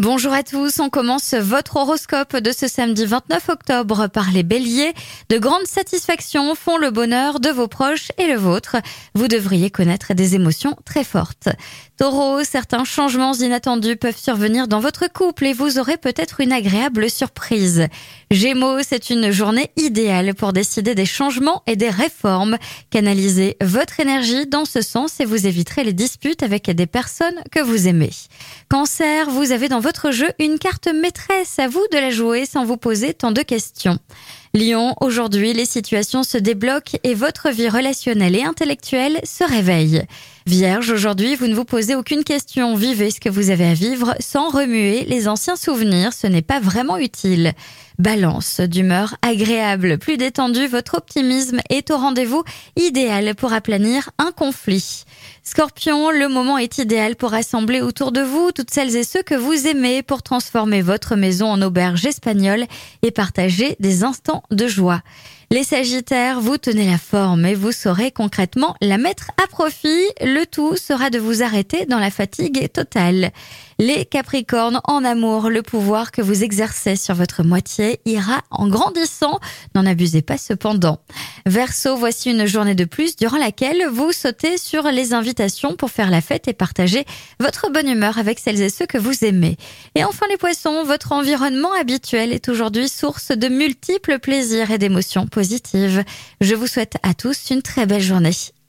Bonjour à tous, on commence votre horoscope de ce samedi 29 octobre par les béliers. De grandes satisfactions font le bonheur de vos proches et le vôtre. Vous devriez connaître des émotions très fortes. Taureau, certains changements inattendus peuvent survenir dans votre couple et vous aurez peut-être une agréable surprise. Gémeaux, c'est une journée idéale pour décider des changements et des réformes. Canalisez votre énergie dans ce sens et vous éviterez les disputes avec des personnes que vous aimez. Cancer, vous avez dans votre jeu une carte maîtresse, à vous de la jouer sans vous poser tant de questions. Lion, aujourd'hui, les situations se débloquent et votre vie relationnelle et intellectuelle se réveille. Vierge, aujourd'hui, vous ne vous posez aucune question. Vivez ce que vous avez à vivre sans remuer les anciens souvenirs. Ce n'est pas vraiment utile. Balance, d'humeur agréable, plus détendue, votre optimisme est au rendez-vous, idéal pour aplanir un conflit. Scorpion, le moment est idéal pour rassembler autour de vous toutes celles et ceux que vous aimez pour transformer votre maison en auberge espagnole et partager des instants de joie. Les Sagittaires, vous tenez la forme et vous saurez concrètement la mettre à profit. Le tout sera de vous arrêter dans la fatigue totale. Les Capricornes, en amour, le pouvoir que vous exercez sur votre moitié ira en grandissant. N'en abusez pas cependant. Verseau, voici une journée de plus durant laquelle vous sautez sur les invitations pour faire la fête et partager votre bonne humeur avec celles et ceux que vous aimez. Et enfin les Poissons, votre environnement habituel est aujourd'hui source de multiples plaisirs et d'émotions positives. Je vous souhaite à tous une très belle journée.